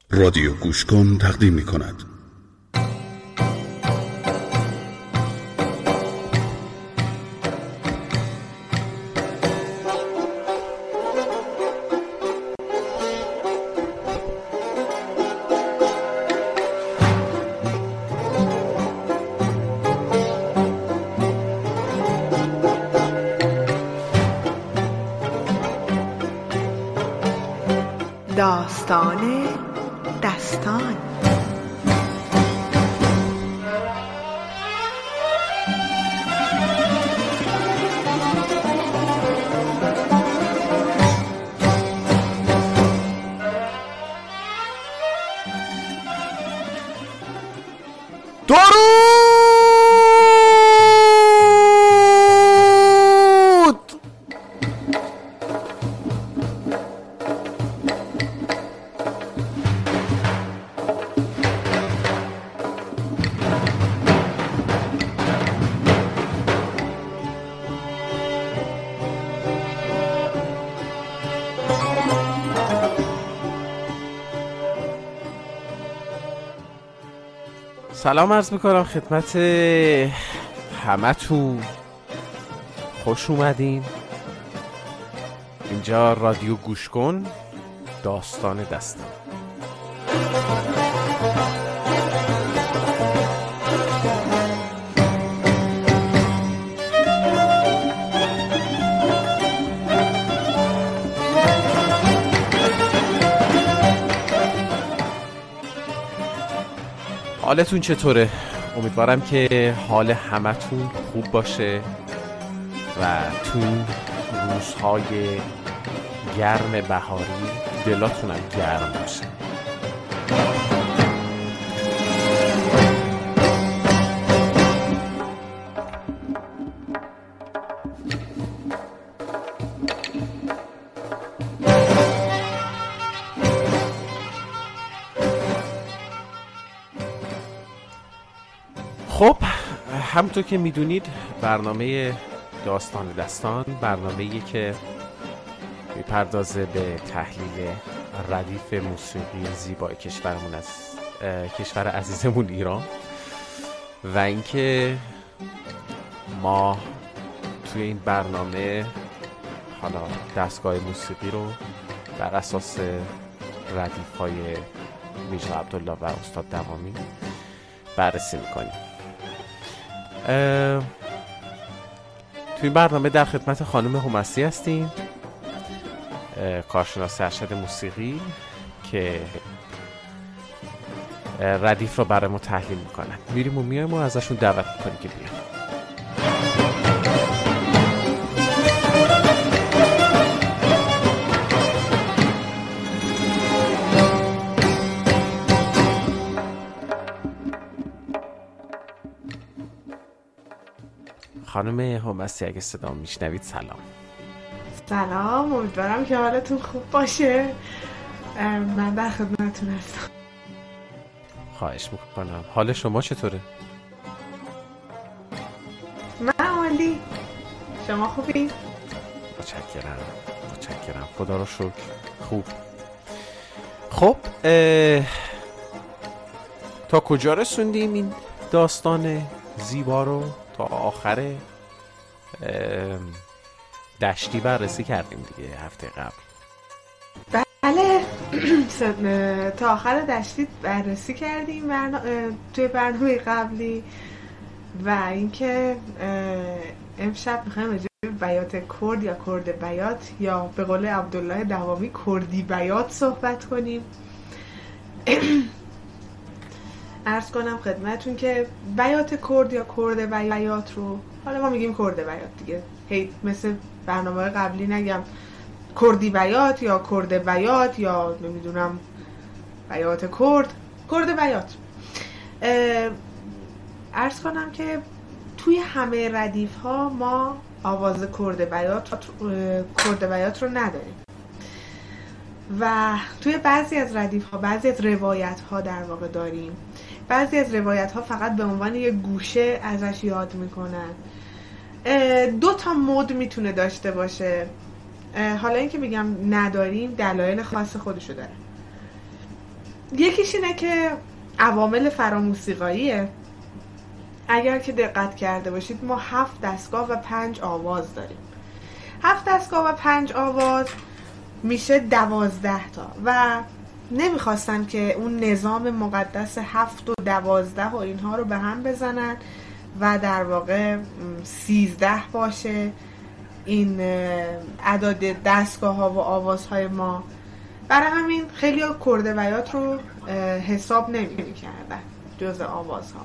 رادیو گوش کن تقدیم می کند. داستان دستان. سلام عرض میکنم خدمت همتون، خوش اومدین. اینجا رادیو گوش کن داستان دستان. حالتون چطوره؟ امیدوارم که حال همتون خوب باشه و تو روزهای گرم بهاری دلاتونم گرم باشه. خب همونطور که میدونید برنامه داستان دستان برنامه‌ایه که میپردازه به تحلیل ردیف موسیقی زیبای کشورمون از کشور عزیزمون ایران و اینکه ما توی این برنامه حالا دستگاه موسیقی رو بر اساس ردیف‌های میرزا عبدالله و استاد دوامی بررسی میکنیم. توی این برنامه در خدمت خانم همسی هستیم، کارشناس ارشد موسیقی که ردیف رو برای ما تحلیل میکنن. میریم و میایم و ازشون دعوت میکنیم که بیان. خانم همسی اگه صدا میشنوید سلام. سلام، امیدوارم که حالتون خوب باشه. من در خدمتتون هستم. خواهش میکنم. حال شما چطوره؟ من عالی. شما خوبی؟ متشکرم. خدا رو شکر خوب. خب تا کجا رسوندیم این داستان زیبا رو؟ تا آخر دشتی بررسی کردیم دیگه هفته قبل. بله تا آخر دشتی بررسی کردیم توی برنامه قبلی و اینکه امشب میخوایم راجع به بیات کرد یا کرد بیات یا به قول عبدالله دوامی کردی بیات صحبت کنیم. عرض کنم خدمتون که بیات کرد یا کرد بیات رو حالا ما میگیم کرد بیات دیگه، هی مثل برنامه قبلی نگم کردی بیات یا کرد بیات یا نمیدونم بیات کرد بیات. عرض کنم که توی همه ردیف ها ما آواز کرد بیات رو نداریم و توی بعضی از ردیف ها، بعضی از روایت ها در واقع داریم. بعضی از روایت ها فقط به عنوان یه گوشه ازش یاد میکنن. 2 تا مود میتونه داشته باشه. حالا اینکه میگم نداریم دلایل خاص خودشو داره. یکیش اینه که عوامل فراموسیقاییه. اگر که دقت کرده باشید ما 7 دستگاه و 5 آواز داریم. 7 دستگاه و 5 آواز میشه 12 تا و نمیخواستن که اون نظام مقدس 7 و 12 و اینها رو به هم بزنن و در واقع 13 باشه این اعداد دستگاه ها و آوازهای ما. برای همین خیلی ها کرده بیات رو حساب نمی کردن جز آوازها.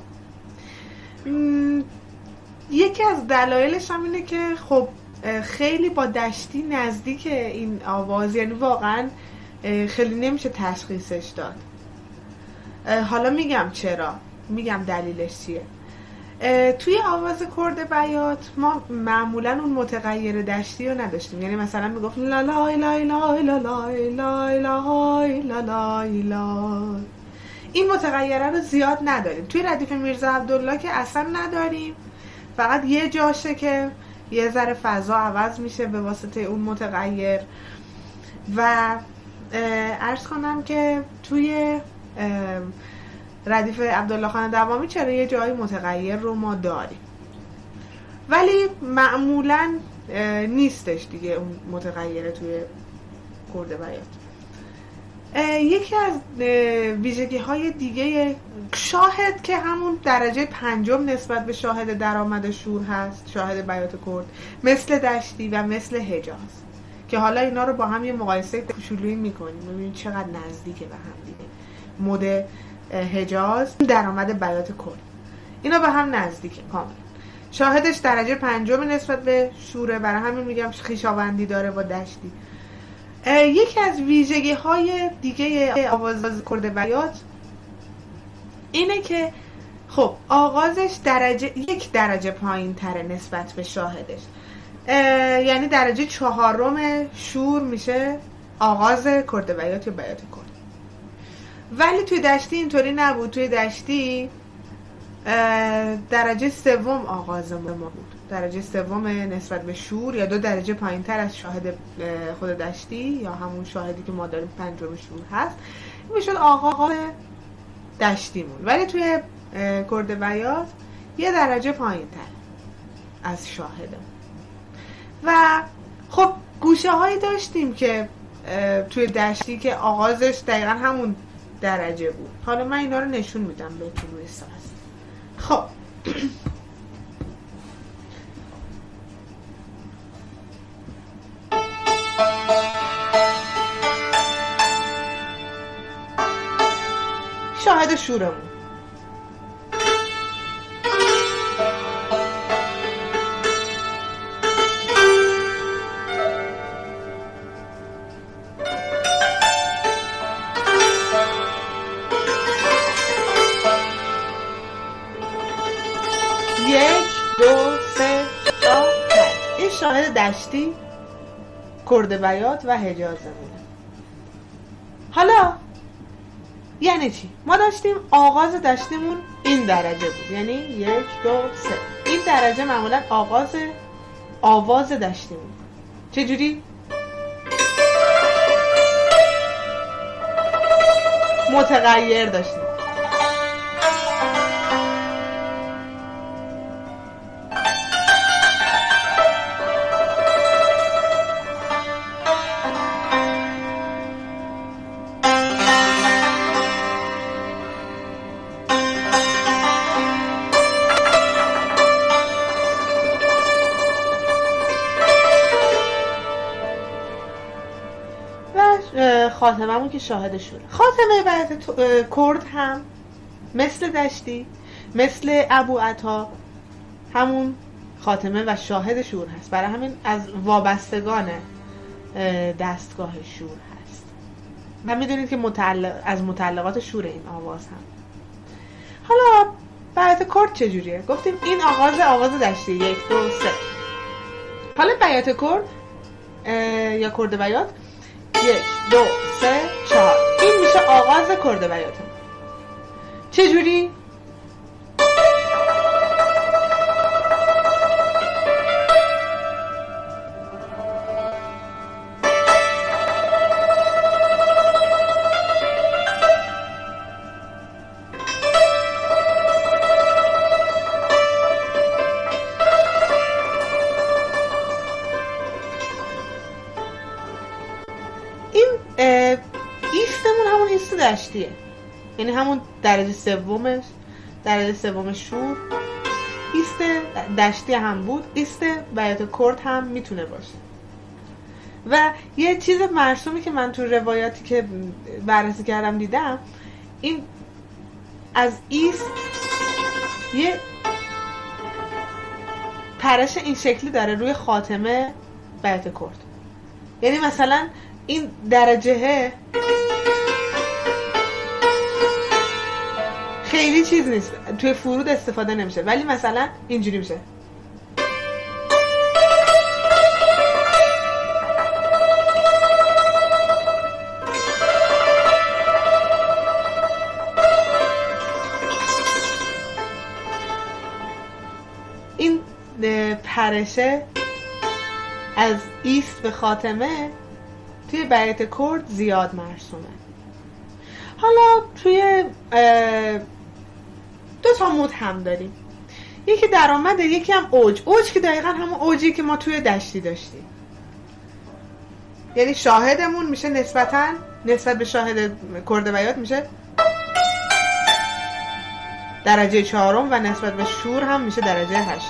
یکی از دلایلش هم اینه که خب خیلی با دشتی نزدیک این آواز، یعنی واقعا خیلی نمیشه تشخیصش داد. حالا میگم چرا، میگم دلیلش چیه. توی آواز کرده بیات ما معمولا اون متغیر دشتی رو نداشتیم، یعنی مثلا میگفت لا لا لا لا لا لا لا لا لا لا. این متغیره رو زیاد نداریم. توی ردیف میرزا عبدالله که اصلا نداریم، فقط یه جاشه که یه ذره فضا عوض میشه به واسطه اون متغیر. و عرض کنم که توی ردیف عبدالله خان دوامی چرا یه جایی متغیر رو ما داریم، ولی معمولا نیستش دیگه اون متغیره توی کرده بیات. یکی از ویژگی های دیگه شاهد که همون درجه 5 نسبت به شاهد درآمد شور هست، شاهد بیات کرد، مثل دشتی و مثل حجاز، که حالا اینا رو با هم یه مقایسه کوچولویی میکنیم ببینید چقدر نزدیکه به هم دیگه. مد حجاز، درآمد بیات کرد، اینا به هم نزدیکه کاملا. شاهدش درجه 5 نسبت به شوره، برای همین میگم خویشاوندی داره با دشتی. یکی از ویژگی های دیگه آواز کرده بیات اینه که خب آغازش یک درجه پایین تره نسبت به شاهدش، یعنی درجه 4 شور میشه آغاز کرده بیات یا بیات کرد. ولی توی دشتی اینطوری نبود. توی دشتی درجه 3 آغاز ما بود، درجه 3 نسبت به شور، یا 2 درجه پایین تر از شاهد خود دشتی یا همون شاهدی که ما داریم 5 شور هست. این میشد آغاز دشتیمون. ولی توی کرده بیات یه درجه پایین تر از شاهده. و خب گوشه هایی داشتیم که توی دشتی که آغازش دقیقا همون درجه بود. حالا من اینا رو نشون میدم بهتون روی ساز. خب شاهد شورمون شاهد دشتی، کرده بیات و حجازمونه. حالا یعنی چی؟ ما داشتیم آغاز دشتیمون این درجه بود، یعنی 1 2 3. این درجه معمولا آواز دشتیمون. چجوری؟ متغیر داشتیم. خاتممون که شاهد شوره. خاتمه بیات کرد هم مثل دشتی، مثل ابو عطا همون خاتمه و شاهد شور هست. برای همین از وابستگان دستگاه شور هست و میدونید که از متعلقات شور این آواز هم. حالا بیات کرد چجوریه؟ گفتیم این آواز دشتی 1 2 3. حالا بیات کرد یا کرده بیات 1 2 3 4. این میشه آغاز کرده بیات. چجوری؟ دشتیه، یعنی همون درجه سوم شور ایست دشتی هم بود، ایست بیات کرد هم میتونه باشه. و یه چیز مرسومی که من تو روایاتی که بررسی کردم دیدم، این از ایست یه پرش این شکلی داره روی خاتمه بیات کرد. یعنی مثلا این درجه خیلی چیز نیست، توی فرود استفاده نمیشه، ولی مثلا اینجوری میشه. این پرشه از ایست به خاتمه توی بیات کرد زیاد مرسومه. حالا توی دو تا مود هم داریم، یکی درآمده، یکی هم اوج که دقیقا همون اوجی که ما توی دشتی داشتیم. یعنی شاهدمون میشه نسبت به شاهد کرد بیات میشه درجه 4 و نسبت به شور هم میشه درجه 8.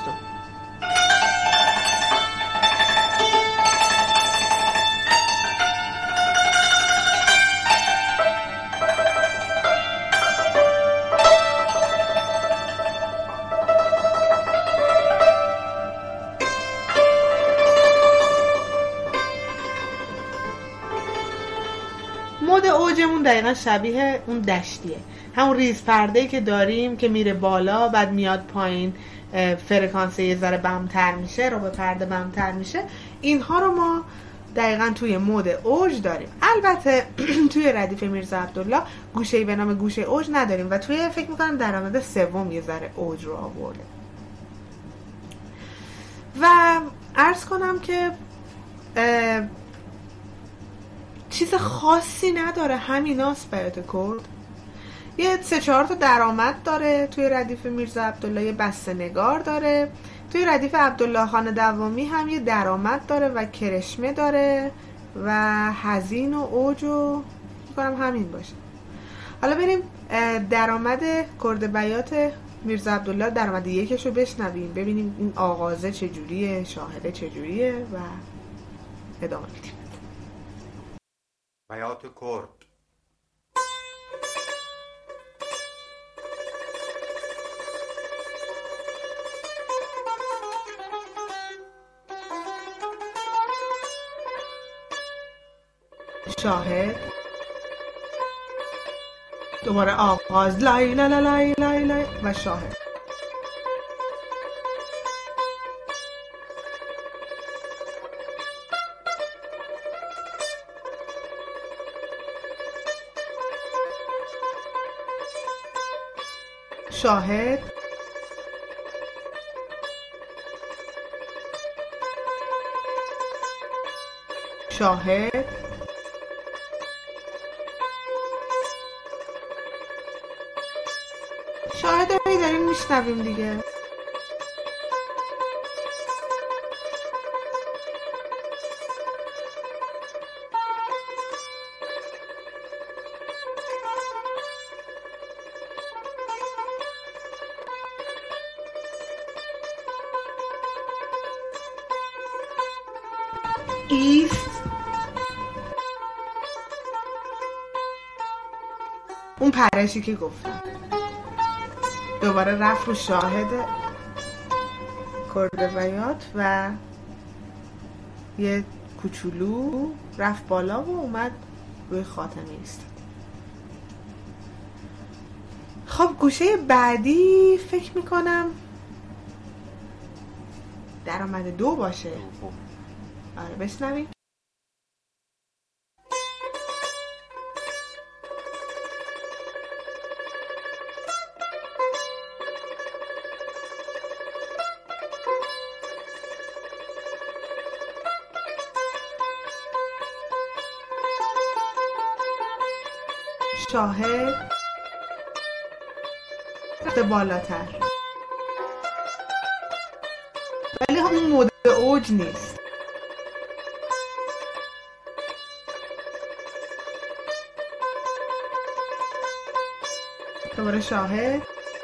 مود اوجمون دقیقا شبیه اون دشتیه، همون ریز پرده‌ای که داریم که میره بالا بعد میاد پایین، فرکانس یه ذره بمتر میشه، رو به پرده بمتر میشه. اینها رو ما دقیقا توی مود اوج داریم. البته توی ردیف میرزا عبدالله گوشه‌ای به نام گوشه اوج نداریم و توی فکر میکنم درآمد سوم یه ذره اوج رو آورده. و عرض کنم که چیز خاصی نداره، همیناست بیات کرد. یه 3-4 تا درآمد داره توی ردیف میرزا عبدالله، یه بسته نگار داره. توی ردیف عبدالله خان دوامی هم یه درآمد داره و کرشمه داره و حزین و اوج و می‌کنم همین باشه. حالا بریم درآمد کرد بیات میرزا عبدالله درآمد یکشو بشنویم، ببینیم این آغازه چجوریه، شاهده چجوریه و ادامه میدیم. بیات کرد. شاهد دوباره آغاز لای لای لای لای لای و شاهد. شاهد شاهد شاهد رو داریم میشنویم دیگه. ایست اون پرشی که گفتم، دوباره رفت رو شاهد کرد بیات و یه کوچولو رفت بالا و اومد روی خاتمه ایستاد. خب گوشه بعدی فکر میکنم درآمد 2 باشه. آره بشنویم. شاهد رفته بالاتر ولی همون مود اوج نیست. دوباره شاهد.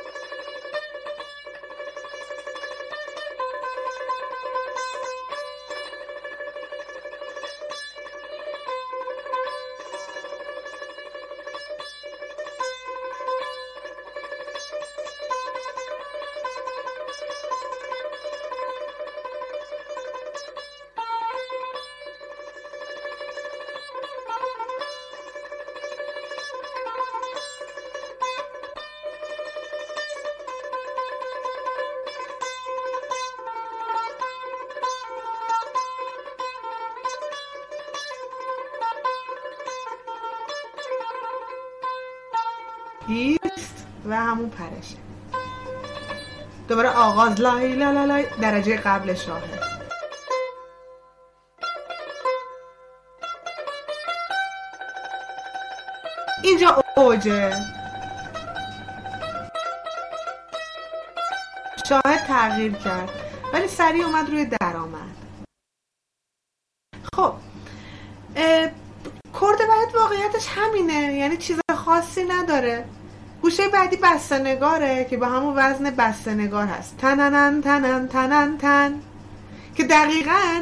ایست و همون پرشه. دوباره آغاز لای لا لا لای درجه قبل شاهد. اینجا اوجه. شاهد تغییر کرد ولی سریع اومد روی درآمد. خب کرد بیات واقعیتش همینه، یعنی چیز خاصی نداره. گوشه بعدی بسته‌نگاره که با همون وزن بسته‌نگار هست، تننن تنن تنن تن، که دقیقاً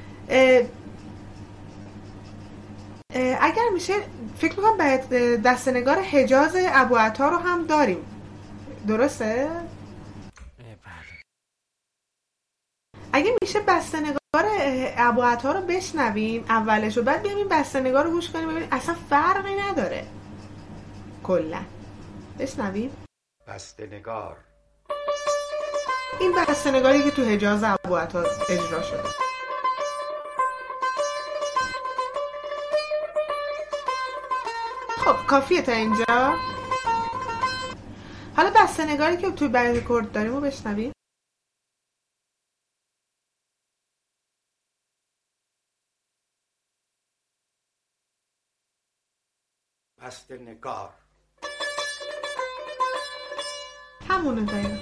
اگر میشه فکر میکنم بسته‌نگار حجاز ابوعطا رو هم داریم، درسته؟ اگه میشه بسته‌نگار ابوعطا رو بشنویم اولش و بعد بیایم این بسته‌نگار رو گوش کنیم ببینیم اصلا فرقی نداره. کلا بشنویم. بسته‌نگار، این بسته‌نگاری که تو حجاز ابوعطا اجرا شده. خب کافیه تا اینجا. حالا بسته‌نگاری که تو بیات کرد داریم رو بشنویم. بسته‌نگار، همونه دقیقا.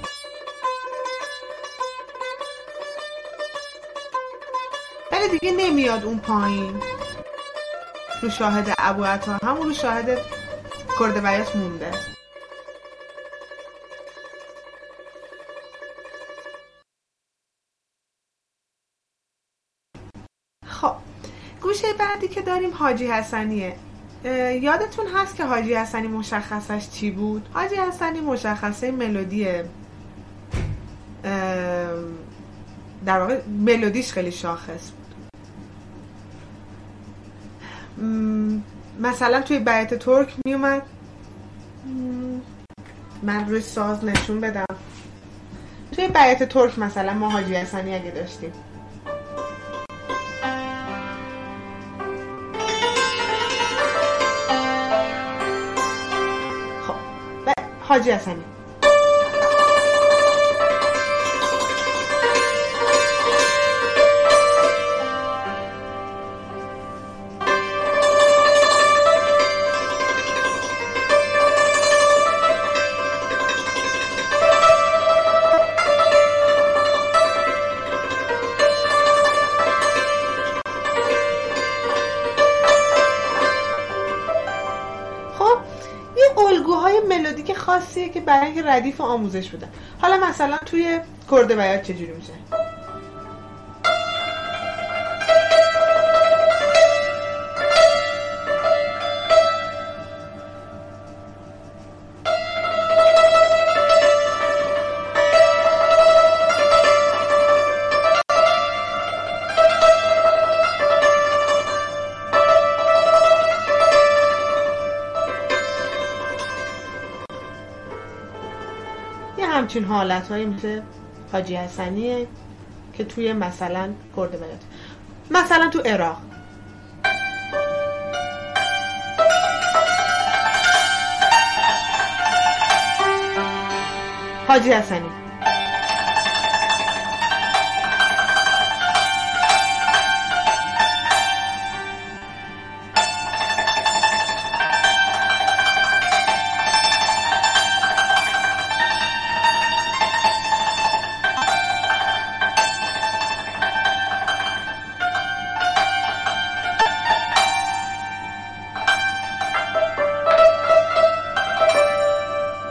ولی دیگه نمیاد اون پایین رو شاهد ابوعطا، همون رو شاهد کرد بیات مونده. خب گوشه بعدی که داریم حاجی حسنیه. یادتون هست که حاجی حسنی مشخصش چی بود؟ حاجی حسنی مشخصه ملودی، در واقع ملودیش خیلی شاخص بود. مثلا توی بیات ترک می اومد، من روی ساز نشون بدم. توی بیات ترک مثلا ما حاجی حسنی اگه داشتیم، حاجی حسنی ملودیک خاصیه که برای اینکه ردیف و آموزش بده. حالا مثلا توی کرد بیات چجوری میشه؟ همچین حالت‌هایی مثل حاجی حسنیه که توی مثلا کرد بیات، مثلا تو عراق حاجی حسنی.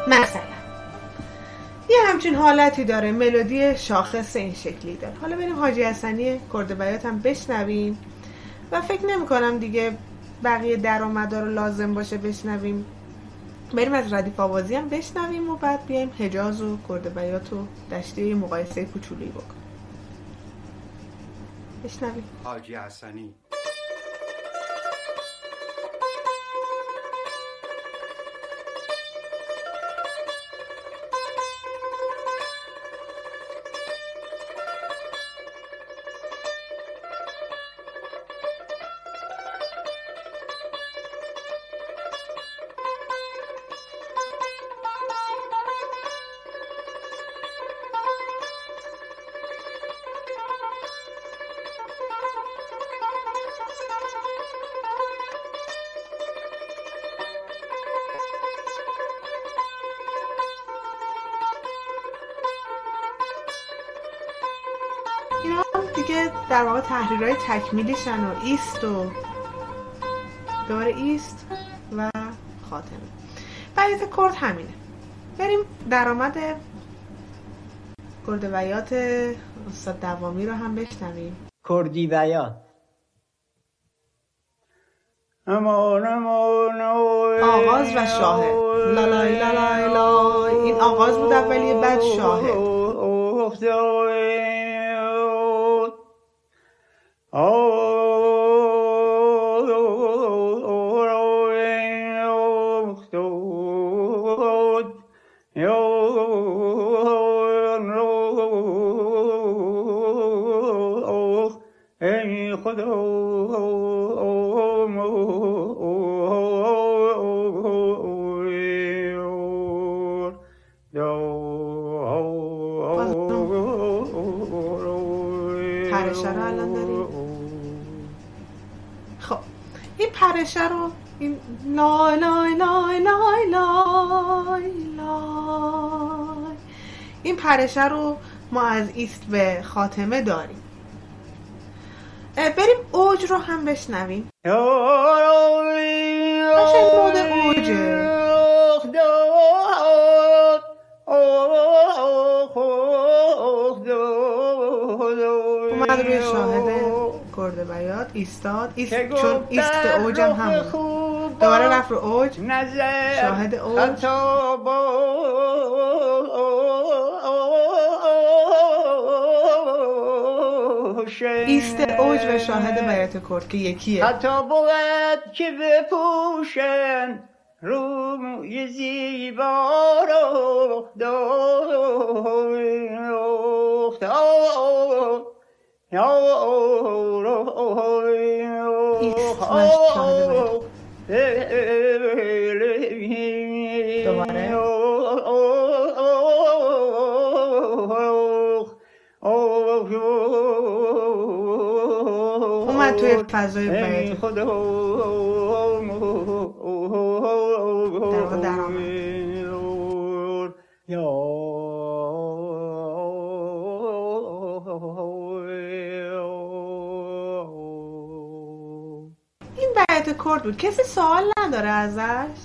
مثلا یه همچین حالتی داره، ملودی شاخص این شکلی داره. حالا بریم حاجی حسنی کرد بیات هم بشنویم و فکر نمی کنم دیگه بقیه درآمدا رو لازم باشه بشنویم. بریم از ردیف آوازی هم بشنویم و بعد بیایم حجاز و کرد بیات و دشتی مقایسه کوچولی بکنیم. بشنویم. حاجی حسنی. اینا دیگه در واقع تحریرهای تکمیلیشن و ایست و دوباره ایست و خاتمه. بیات کرد همینه. بریم درآمد کرد بیات استاد دوامی رو هم بشنویم. کردی بیات. آغاز و شاهد. لالای لالای لای. این آغاز بود اولیه، بعد شاهد. پرشه رو الان داریم. خب این پرشه رو، این لای لای لای لای لای لای، این پرشه رو ما از ایست به خاتمه داریم. بریم اوج رو هم بشنویم. باشه مود اوجه. اومد روی شاهد کرد بیات ایستاد. چون ایست به اوج هم همون، دوباره رفت رو اوج، شاهد اوج، ایست اوج و شاهد بیات کرد که یکیه. حتی بود که بپوشن روی زیبا رو دوباره اومد توی فضای بیات در واقع درآمد. این بیات کرد بود. کسی سوال نداره ازش؟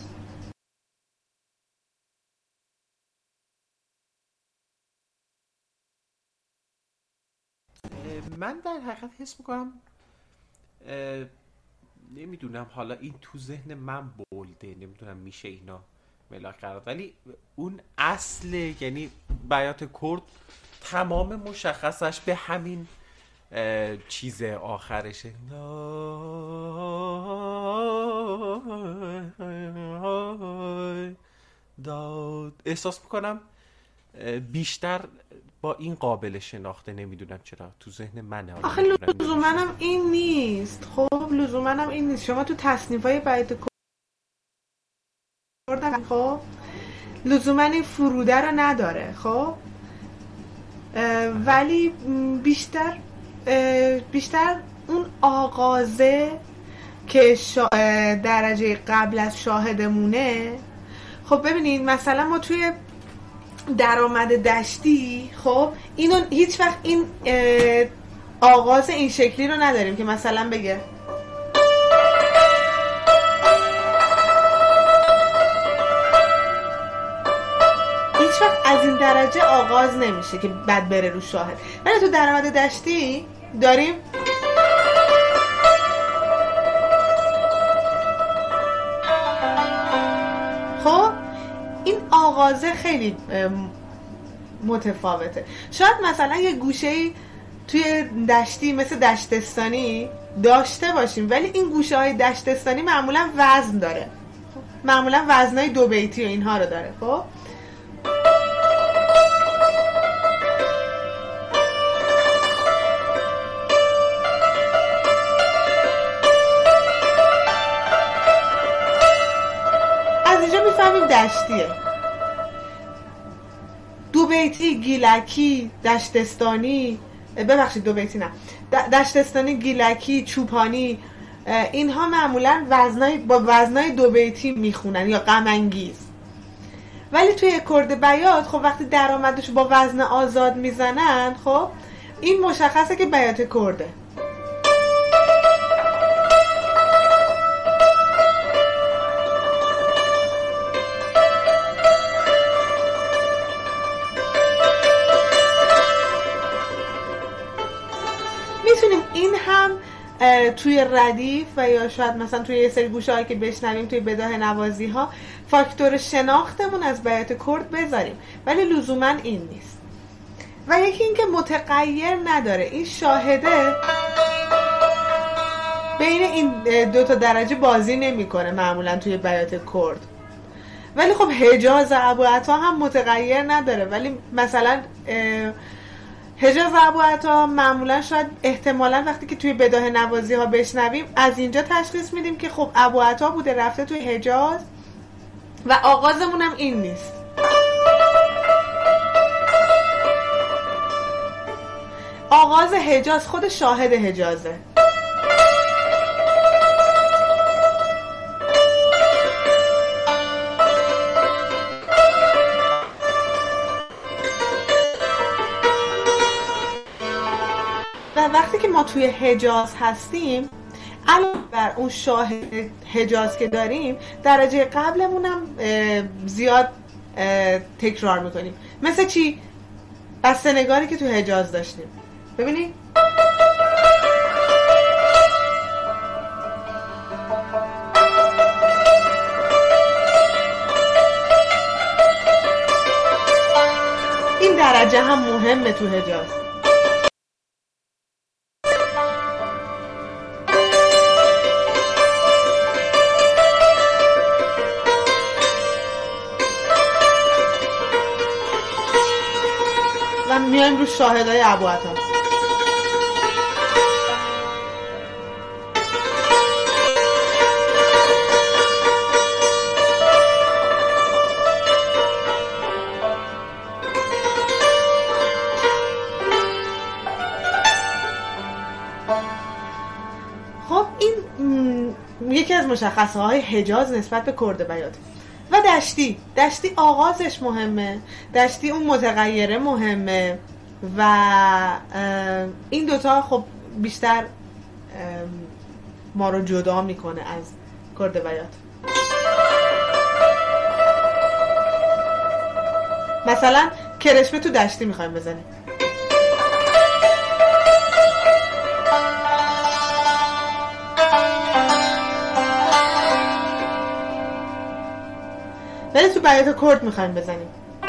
من در حقیقت حس میکنم نمیدونم، حالا این تو ذهن من بولده، نمیدونم میشه اینا ملاک قرار، ولی اون اصل، یعنی بیات کرد تمام مشخصش به همین چیز آخرشه. داد احساس میکنم بیشتر با این قابل شناخته، نمیدونم چرا تو ذهن منه. آخه لزومنم این نیست. خب لزومنم این نیست. شما تو تصنیفای بیات کرد خب لزوما این فروده رو نداره. خب ولی بیشتر اون آغازه که درجه قبل از شاهدمونه. خب ببینید مثلا ما توی درآمد دشتی خب اینو هیچ وقت این آغاز این شکلی رو نداریم که مثلا بگه درجه آغاز نمیشه که بعد بره رو شاهد. ولی تو درآمد دشتی داریم خب این آغازه خیلی متفاوته. شاید مثلا یه گوشه‌ای توی دشتی مثل دشتستانی داشته باشیم، ولی این گوشه های دشتستانی معمولا وزن داره، معمولا وزنای دو بیتی و اینها رو داره. خب از اینجا میفهمیم دشتیه. دو بیتی، گیلکی، دشتستانی، ببخشید دو بیتی نه، دشتستانی، گیلکی، چوپانی، اینها معمولا با وزنای دو بیتی میخونن یا غم انگیز. ولی توی کرد بیات خب وقتی درآمدش با وزن آزاد میزنن، خب این مشخصه که بیات کرده. میتونیم این هم توی ردیف و یا شاید مثلا توی یه سری گوشه هایی که بشنویم توی بداهه نوازی ها فاکتور شناختمون از بیات کرد بذاریم، ولی لزوما این نیست. و یکی این که متغیر نداره، این شاهده بین این دو تا درجه بازی نمیکنه معمولا توی بیات کرد. ولی خب حجاز ابوعطا هم متغیر نداره، ولی مثلا حجاز ابوعطا معمولا شاید احتمالا وقتی که توی بداهه نوازی ها بشنویم از اینجا تشخیص میدیم که خب ابوعطا بوده رفته توی حجاز و آغازمون هم این نیست. آغاز حجاز خود شاهد حجازه. و وقتی که ما توی حجاز هستیم علاوه بر اون شاهد حجاز که داریم درجه قبلمون هم زیاد تکرار میکنیم. مثل چی؟ بسته‌نگاری که توی حجاز داشتیم. ببینید این درجه هم مهمه تو حجاز. و میایم رو شاهدای ابوعطا. خب این یکی از مشخصه های حجاز نسبت به کرد بیات. و دشتی آغازش مهمه، دشتی اون متغیره مهمه و این دوتا خب بیشتر ما رو جدا میکنه از کرد بیات. مثلا کرشمه تو دشتی میخوایم بزنیم. ولی تو بیات کرد میخوایم بزنیم.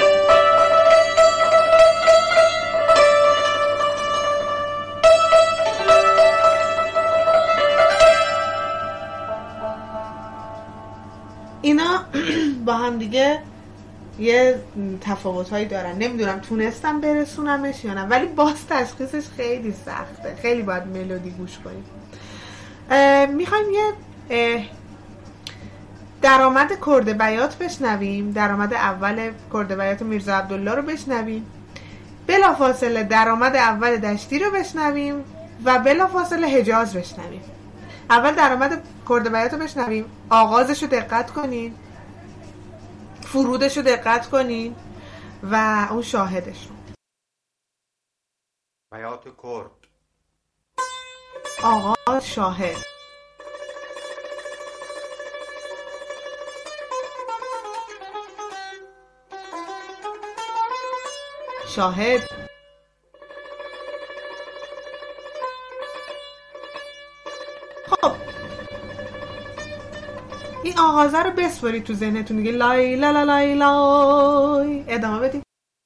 اینا با هم دیگه یه تفاوت‌هایی دارن. نمیدونم تونستم برسونمش یا نه، ولی باز تشخیصش خیلی سخته، خیلی باید ملودی گوش کنیم. میخوایم یه درآمد کرد بیات بشنویم، درآمد اول کرد بیات میرزا عبدالله رو بشنویم، بلافاصله درآمد اول دشتی رو بشنویم و بلافاصله حجاز بشنویم. اول درآمد کرد بیات رو بشنویم، آغازش رو دقت کنین، فرودش رو دقت کنین و اون شاهدش رو. بیات کرد. آغاز، شاهد. شاهد. خب این آغازه رو بسپارید تو ذهنتون دیگه. لای لا لا لای لای. ادامه بدیم.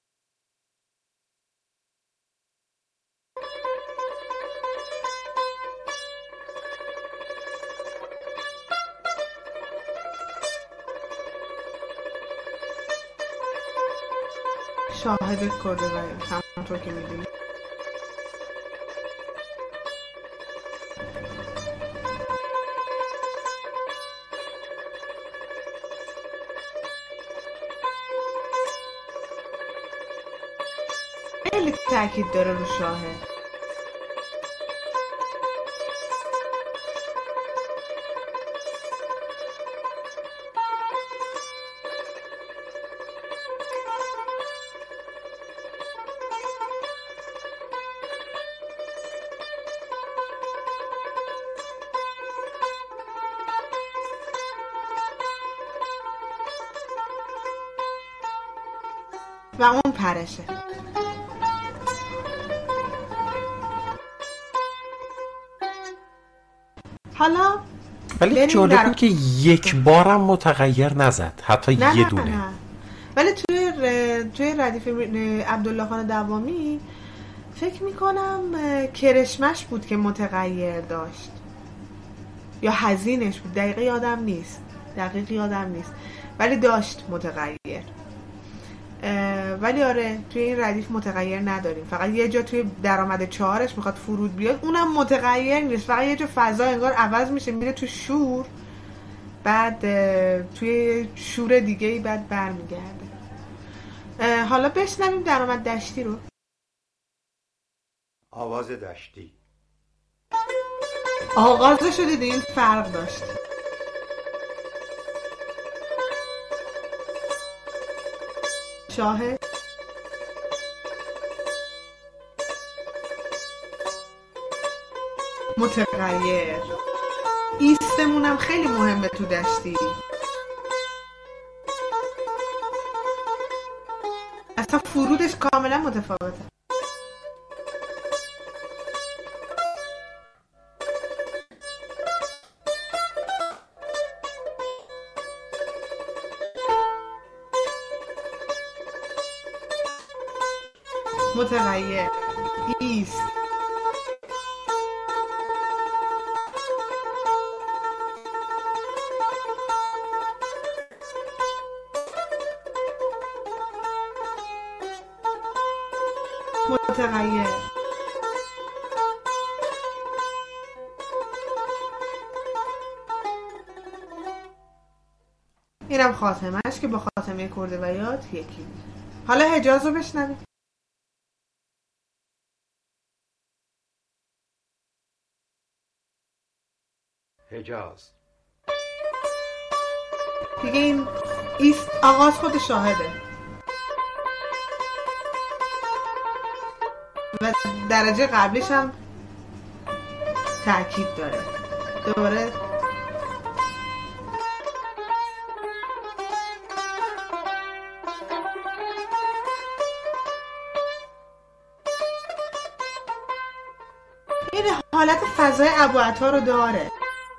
شاهد کردوبیات همونطور که میدونی. خیلی تاکید داره رو شاهد. و اون پرشه. حالا ولی جالبه که یک بارم متغیر نزد، حتی یه دونه. نه. ولی توی ردیف عبدالله خان دوامی فکر میکنم کرشمش بود که متغیر داشت یا حزینش بود، دقیق یادم نیست ولی داشت متغیر. ولی آره توی این ردیف متغیر نداریم، فقط یه جا توی درآمد 4ش میخواد فرود بیاد، اونم متغیر نیست، فقط یه جا فضا انگار عوض میشه میره تو شور، بعد توی شور دیگه‌ای بعد برمیگرده. حالا بشنویم درآمد دشتی رو. آواز دشتی. آغازش رو دیدین فرق داشت. شاهد متغیر. ایستمونم خیلی مهمه تو دشتی. اصلا فرودش کاملا متفاوته. متغیر. ایست. متغیر. اینم خاتمهش که با خاتمه کردوبیات یکی. حالا حجاز رو بشنوید. حجاز. دیگه این ایست آغاز خود شاهده و درجه قبلش هم تأکید داره. دوباره این حالت فضای ابوعطا رو داره.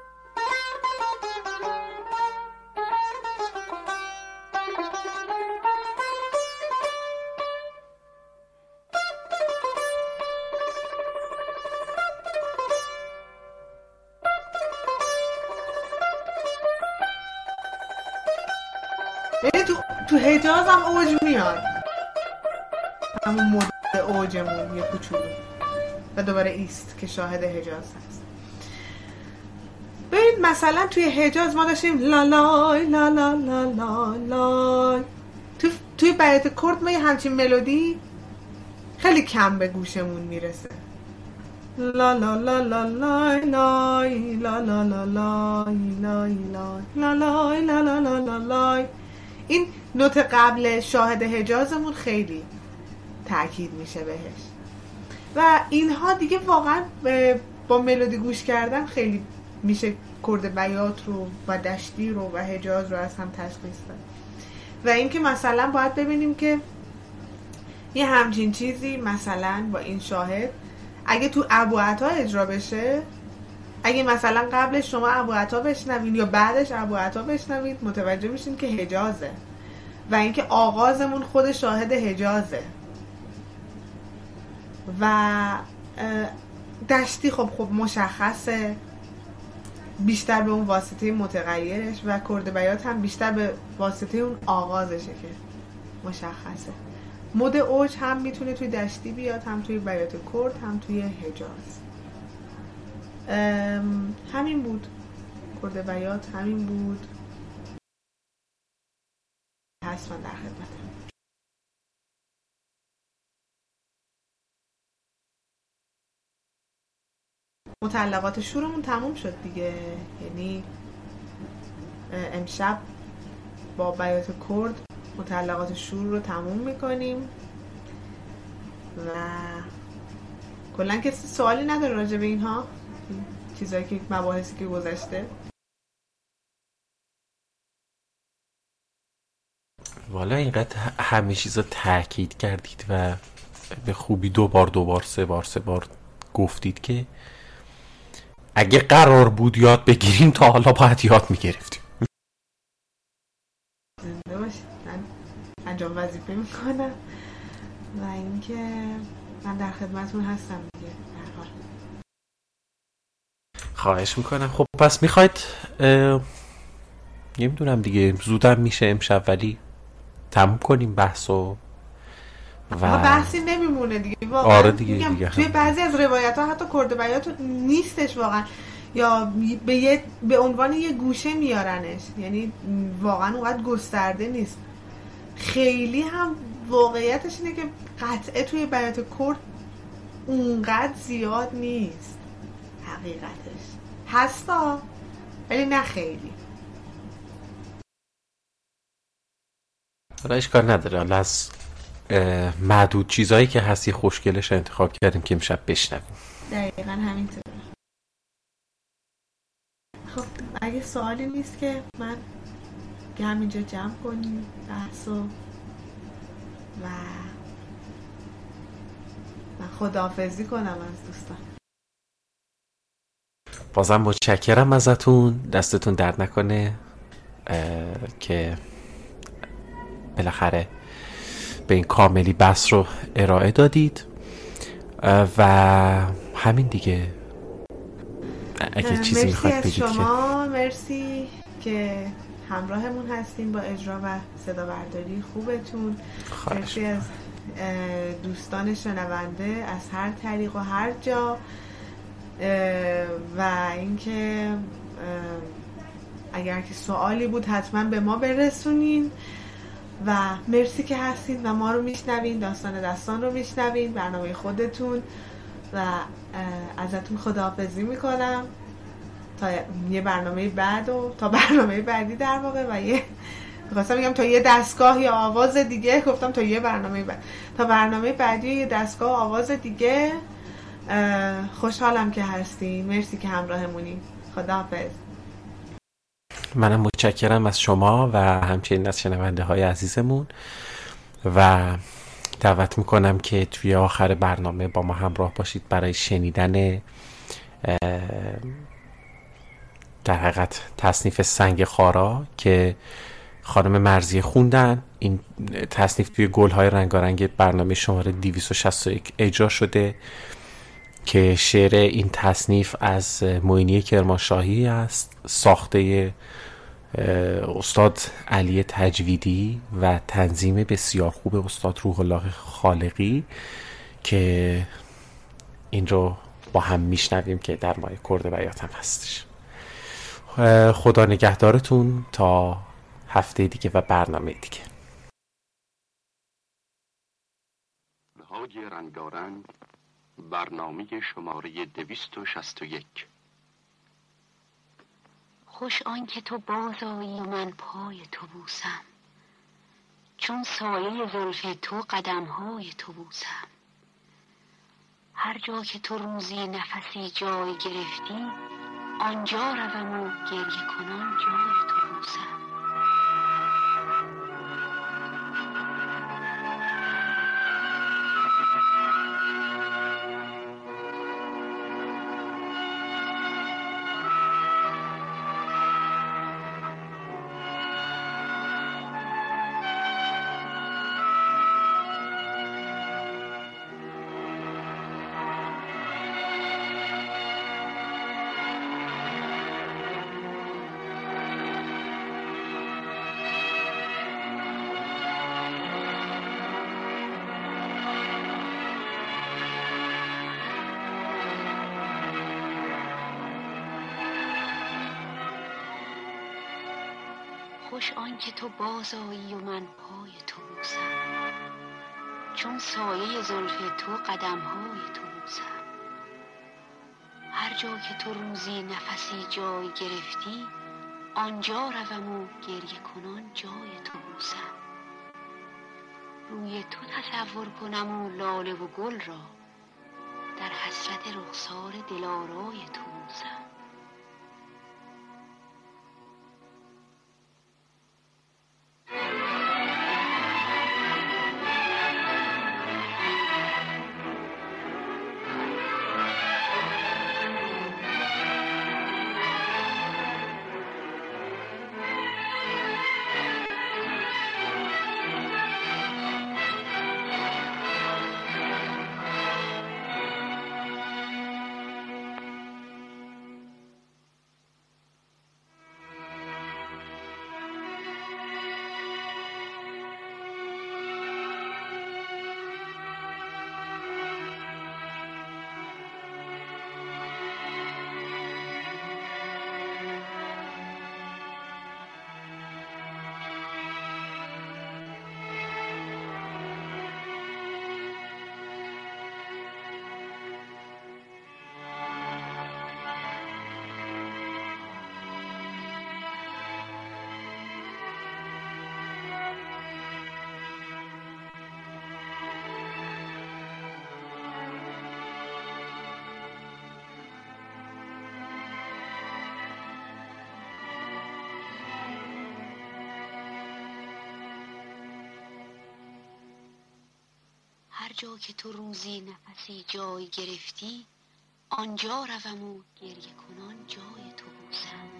تو حجاز هم اوج میاد، همون مدل اوجمون یه کوچولو. و دوباره ایست که شاهد حجاز هست. ببینید مثلا توی حجاز ما داشتیم لا لای لا لا لا لا لای. توی بیات کرد ما یه همچین ملودی خیلی کم به گوشمون میرسه. لا لا لا لا لای لای لا لا لا لای لای لا لای لا لا لا لا لای. این نوت قبل شاهد حجازمون خیلی تأکید میشه بهش و اینها دیگه واقعا با ملودی گوش کردن خیلی میشه کردوبیات رو و دشتی رو و حجاز رو از هم تشخیص داد. و اینکه مثلا باید ببینیم که یه همچین چیزی مثلا با این شاهد اگه تو ابوعطا اجرا بشه، اگه مثلا قبلش شما ابوعطا بشنوین یا بعدش ابوعطا بشنوید، متوجه میشین که حجازه و اینکه آغازمون خود شاهد حجازه. و دشتی خب مشخصه، بیشتر به اون واسطه متغیرش، و کرد بیات هم بیشتر به واسطه اون آغازشه که مشخصه. مد اوج هم میتونه توی دشتی بیاد، هم توی بیات کرد، هم توی حجاز. همین بود، کرد بیات همین بود. هست من در خدمتم. مطلقات شورمون تموم شد دیگه، یعنی امشب با بیات کرد مطلقات شور رو تموم میکنیم و کلن کسی سوالی نداره راجع به اینها چیزایی که مباحثی که گذشته؟ والا اینقدر همه چیزا تاکید کردید و به خوبی دوبار سه بار گفتید که اگه قرار بود یاد بگیریم تا حالا باید یاد میگرفتیم. زنده باشید، من انجام وظیفه میکنم و اینکه من در خدمتون هستم دیگه. در حال خواهش میکنم. خب پس میخواید نمیدونم دیگه، زودم میشه امشب ولی تموم کنیم بحثو و بحثی نمیمونه دیگه واقعا. آره دیگه توی بعضی از روایت ها حتی کرد بیات نیستش واقعا، یا به عنوان یه گوشه میارنش، یعنی واقعا اونقدر گسترده نیست. خیلی هم واقعیتش اینه که قطعه توی بیات کرد اونقدر زیاد نیست، حقیقتش هستا ولی نه خیلی. حالا اشکال نداره، حالا از معدود چیزایی که هستی خوشگلش انتخاب کردیم که امشب بشنویم. دقیقا همینطور. خب اگه سوالی نیست که من همینجا جمع کنیم بحثو و من خداحافظی کنم از دوستان. بازم متشکرم ازتون، دستتون درد نکنه که بالاخره به این کاملی بحث رو ارائه دادید و همین دیگه. اگه چیزی میخواد بگید که شما مرسی که همراهمون هستین با اجرا و صدا برداری خوبتون. مرسی از دوستان شنونده از هر طریق و هر جا و اینکه اگر که سوالی بود حتما به ما برسونین و مرسی که هستین و ما رو میشنوین، داستان دستان رو میشنوین، برنامه خودتون، و ازتون خداحافظی میکنم تا یه برنامه بعد و تا برنامه بعدی در واقع، و یه میخواستم بگم تا یه دستگاه یا آواز دیگه، گفتم تا یه برنامه بعد، تا برنامه بعدی یه دستگاه و آواز دیگه. خوشحالم که هستین، مرسی که همراهمونین. خداحافظ. منم متشکرم از شما و همچنین از شنونده های عزیزمون و دعوت میکنم که توی آخر برنامه با ما همراه باشید برای شنیدن در حقیقت تصنیف سنگ خارا که خانم مرزی خوندن. این تصنیف توی گل‌های رنگارنگ برنامه شماره 261 اجرا شده که شعر این تصنیف از معینی کرمانشاهی است، ساخته استاد علی تجویدی و تنظیم بسیار خوب استاد روح الله خالقی که این رو با هم میشنویم که در مایه کرد بیات هم هستش. خدا نگهدارتون تا هفته دیگه و برنامه دیگه. های رنگارنگ برنامه شماره 261. خوش آن که تو باز آیی و من پای تو بوسم، چون سایه زلف تو قدمهای تو بوسم. هر جا که تو روزی نفسی جای گرفتی، آنجا روم و گریه کنان جای تو بوسم. خوش آن که تو باز آیی و من پای تو بوسم، چون سایه زلف تو قدم‌های تو بوسم. هر جا که تو روزی نفسی جای گرفتی، آنجا روم و گریه کنان جای تو بوسم. روی تو تصور کنم و لاله و گل را، در حسرت رخسار دلارای تو بوسم. هر جا که تو روزی نفسی جای گرفتی، آنجا روم و گریه کنان جای تو بوسم.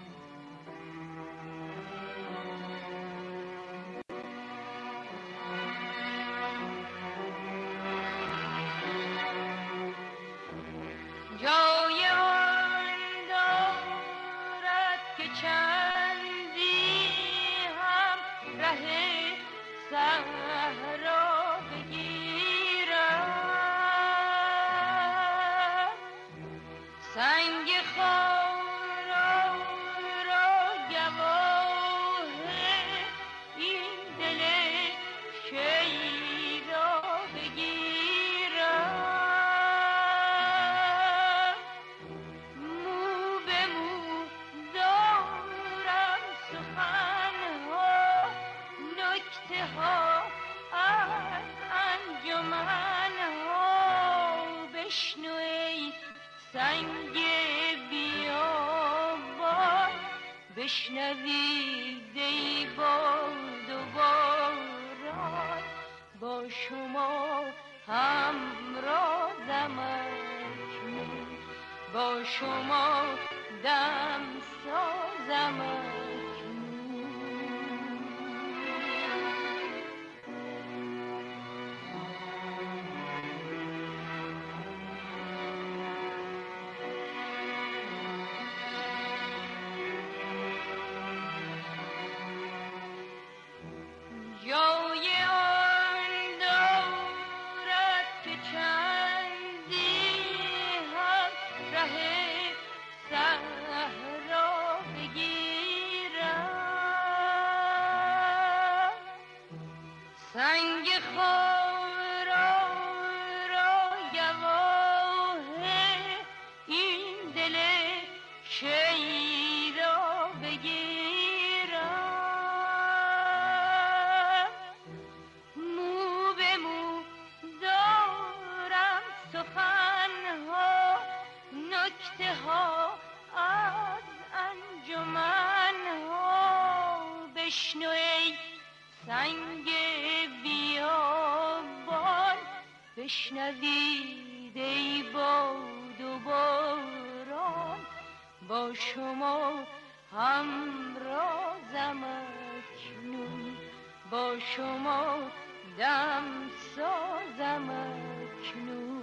جای آن دارد که چندی هم ره صحرا سنگ خارا را گواه این دل شیدا بگیرم. مو به مو دارم سخنها، نکته ها از انجمنها. بشنو ای سنگ بیابان، بشنوید ای باد و باران. با شما همرازم اکنون، با شما دم سازم اکنون. جای آن دارد که چندی هم ره صحرا بگیرم. سنگ خارا را گواه این دل شیدا بگیرم. مو به مو دارم سخنها، نکته ها از انجمنها. بشنو ای سنگ بیابان، بشنوید ای باد و باران. با شما همرازم اکنون، با شما دم سازم اکنون.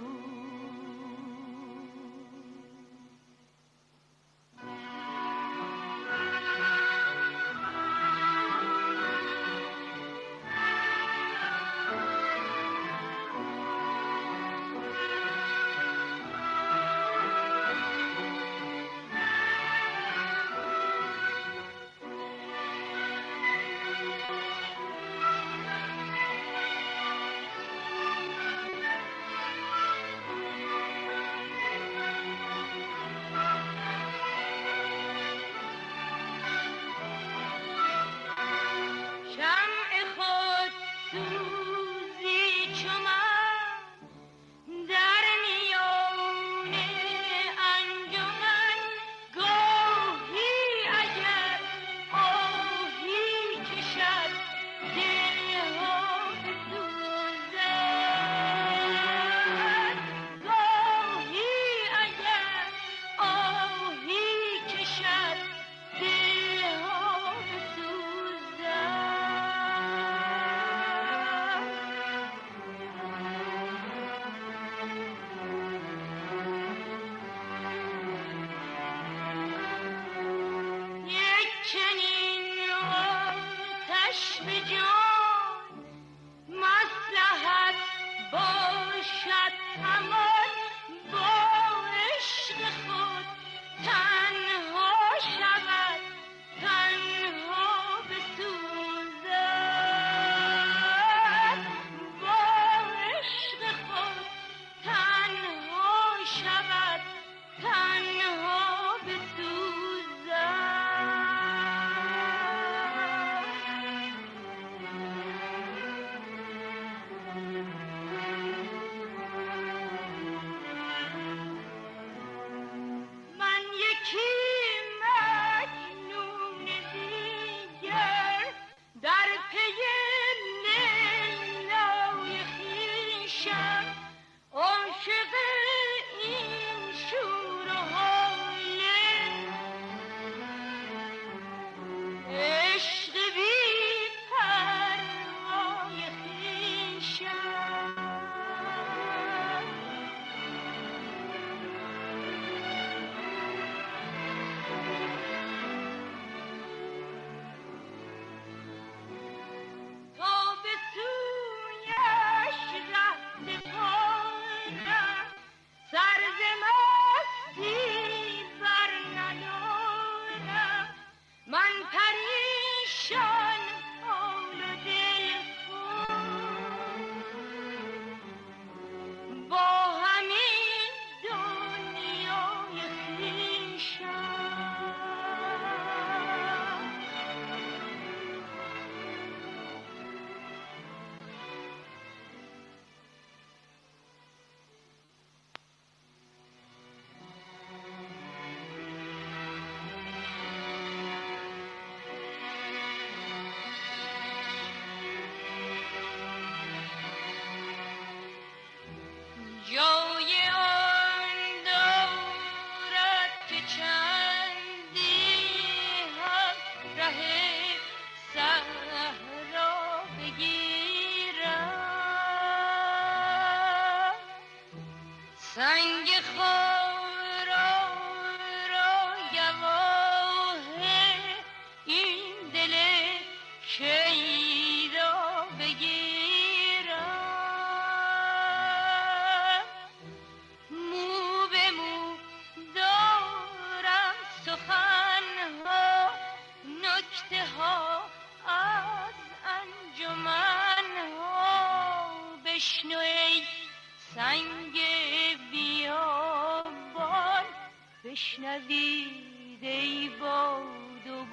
بشنوید ای باد و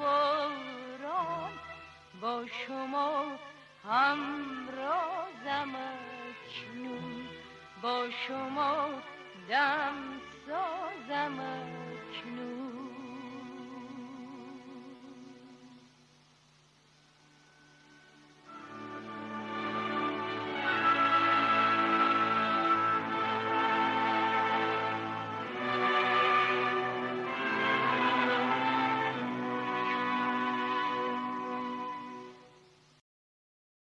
باران، با شما همرازم اکنون، با شما دم